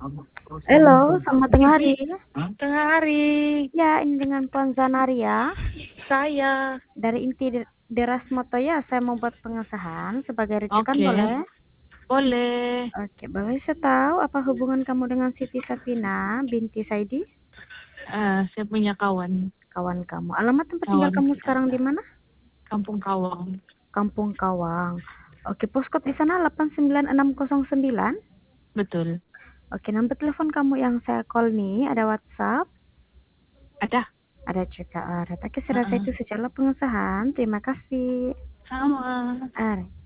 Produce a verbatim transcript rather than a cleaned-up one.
Halo, selamat tengah hari. Tengah hari. Ya, ini dengan Puan Zanaria. Saya. Dari inti De- Deras Moto ya, saya mau buat pengesahan sebagai rujukan Oke. boleh? Boleh. Oke, boleh saya tahu apa hubungan kamu dengan Siti Sapina binti Saidi? Eh, saya punya kawan. Kawan kamu. Alamat tempat tinggal Kawan. kamu sekarang di mana? Kampung Kawang. Kampung Kawang. Oke, poskot di sana delapan sembilan enam nol sembilan. Betul. Oke, nomor telepon kamu yang saya call nih ada WhatsApp? Ada. Ada juga. Ada. Oke, saya rasa Uh-uh. itu secara pengesahan. Terima kasih. Sama. Are.